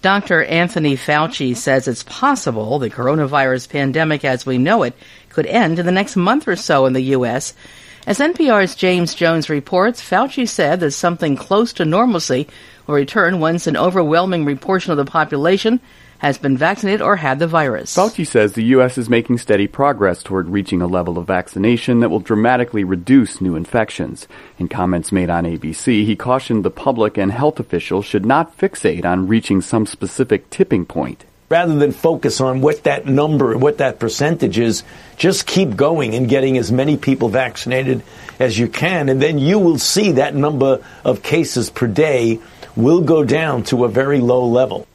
Dr. Anthony Fauci says it's possible the coronavirus pandemic as we know it could end in the next month or so in the U.S. As NPR's James Jones reports, Fauci said that something close to normalcy will return once an overwhelming portion of the population has been vaccinated or had the virus. Fauci says the U.S. is making steady progress toward reaching a level of vaccination that will dramatically reduce new infections. In comments made on ABC, he cautioned the public and health officials should not fixate on reaching some specific tipping point. Rather than focus on what that number, what that percentage is, just keep going and getting as many people vaccinated as you can, and then you will see that number of cases per day will go down to a very low level.